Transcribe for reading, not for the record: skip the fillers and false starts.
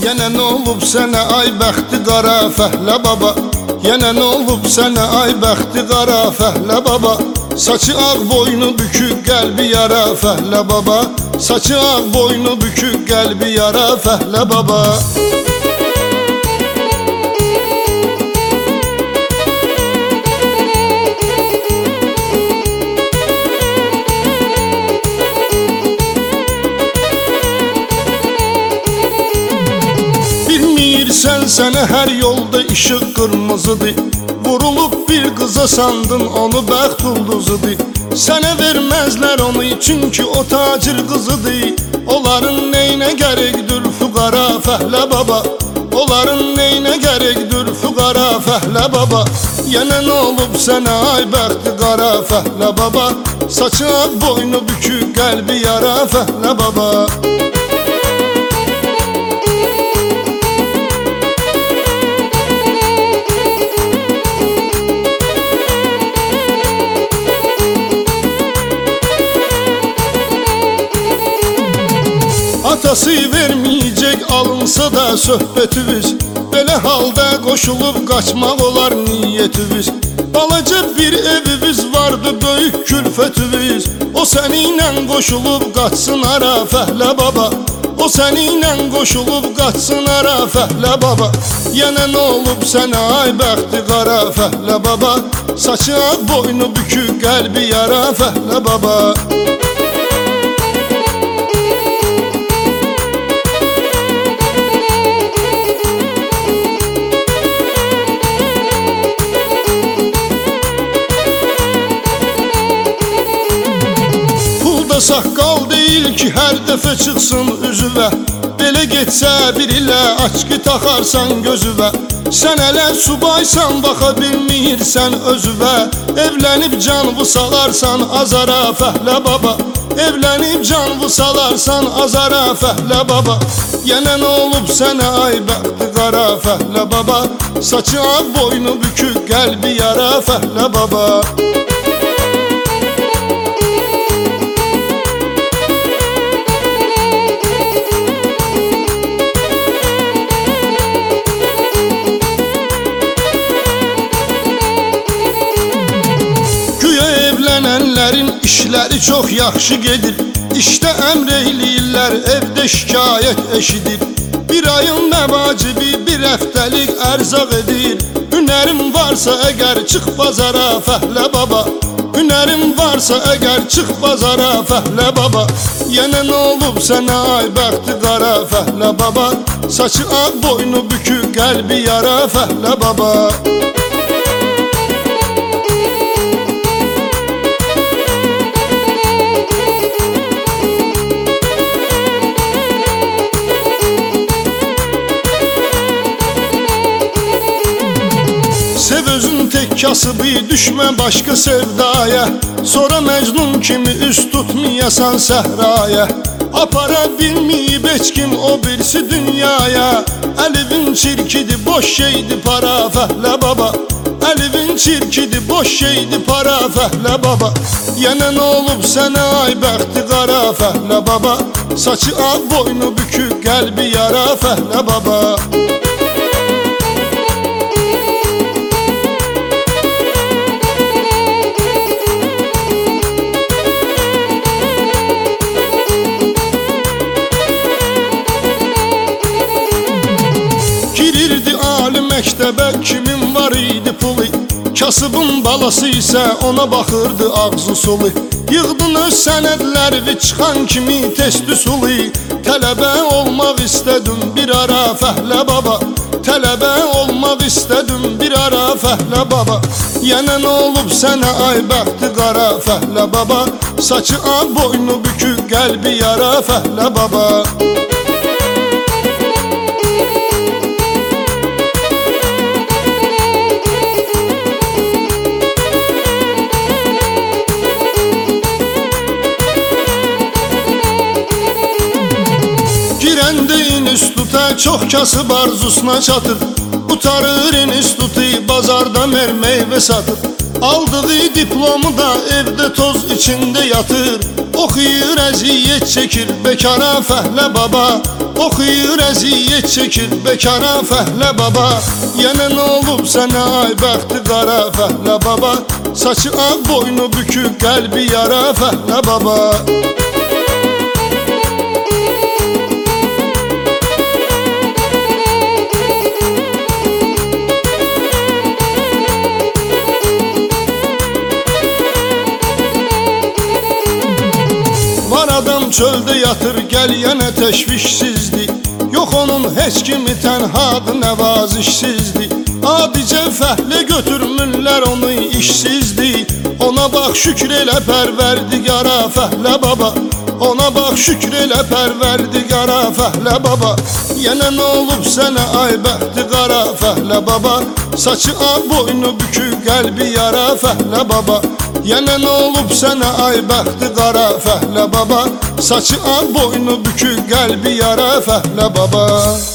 Yenə nə olub sənə ay bəxti qara fəhlə baba? Yenə nə olub sənə ay bəxti qara fəhlə baba? Saçı ağ boynu bükük qəlbi yara fəhlə baba. Saçı ağ boynu bükük qəlbi yara fəhlə baba. Bilmirsən sənə hər yolda işıq qırmızıdır. Vurulub bir qıza sandın onu bəxt ulduzudur. Sənə verməzlər onu çünki o tacir qızıdır. Onların neynə gərəkdir füqara fəhlə baba? Onların neynə gərəkdir füqara fəhlə baba? Yenə nə olub sənə ay bəxti qara fəhlə baba? Saçı ağ boynu bükük qəlbi yara fəhlə baba. Atası vermeyecek alınsa da söhbetimiz. Belə halda qoşulub qaçmaq olar niyyetimiz. Balaca bir evimiz vardı böyük külfetimiz. O səninlə qoşulub qaçsın ara fəhlə baba. O səninlə qoşulub qaçsın ara fəhlə baba. Yenə nə olub sənə ay bəxti qara fəhlə baba? Saçı ağ boynu bükük qəlbi yara fəhlə baba. Saqqal deyil ki hər dəfə çıxsın üzüvə. Belə getsə bir ilə açqı taxarsan gözüvə. Sən hələ subaysan baxa bilmirsən özüvə. Evlənib canvı salarsan azara fəhlə baba. Evlənib canvı salarsan azara fəhlə baba. Yenə nə olub sənə ay bəxti qara fəhlə baba? Saçı ağ boynu bükük qəlbi yara fəhlə baba. Evlənənlərin işləri çox yaxşı gedir. İşdə əmr eyləyirlər, evdə şikayət eşidir. Bir ayın məvacibi bir həftəlik ərzaq edir. Hünərin varsa əgər çıx bazara fəhlə baba. Hünərin varsa əgər çıx bazara fəhlə baba. Yenə nə olub sənə ay bəxti qara fəhlə baba? Saçı ağ boynu bükük qəlbi yara fəhlə baba. Sev özün tek kasıbı, düşmə başqa sevdaya. Sonra Məcnun kimi üst tutmayasan səhraya. Apara bilməyib heç kim o birisi dünyaya. Əlivin çirkidi, boş şeydi para fəhlə baba. Əlivin çirkidi, boş şeydi para fəhlə baba. Yenə nə olub sənə ay bəxti qara fəhlə baba? Saçı ağ boynu bükük qəlbi yara fəhlə baba. Məktəbə kimin var idi pulu? Kasıbın balası isə ona baxırdı ağzı sulu. Yığdın öz sənədləri çıxan kimi test üsulu. Tələbə olmaq istədim bir ara fəhlə baba. Tələbə olmaq istədim bir ara fəhlə baba. Yenə nə olub sənə ay bəxti qara fəhlə baba? Saçı ağ boynu bükük qəlbi yara fəhlə baba. Girəndə instituta çox kasıb arzusuna çatır. Qutarır institutu bazarda meyvə satır. Aldığı diplomu da evdə toz içində yatır. Oxuyur əziyyət çəkir bekara fəhlə baba. oxuyur əziyyət çəkir bekara fəhlə baba. Yenə nə olub sənə ay bəxti qara fəhlə baba. Saçı ağ boynu bükük qəlbi yara fəhlə baba. Adam çöldə yatır gəl yenə təşvişsizdir. Yox onun heç kimi tənhadır nəvazişsizdir. Adicə fəhlə götürmürlər onu işsizdir. Ona bax şükür elə pərverdigara fəhlə baba. Ona bax şükür elə pərverdigara fəhlə baba. Yenə nə olub sənə ay bəxti qara fəhlə baba. Saçı ağ boynu bükük qəlbi yara fəhlə baba. Yenə nə olub sənə ay bəxti qara fəhlə baba. Saçı ağ boynu bükük qəlbi yara fəhlə baba.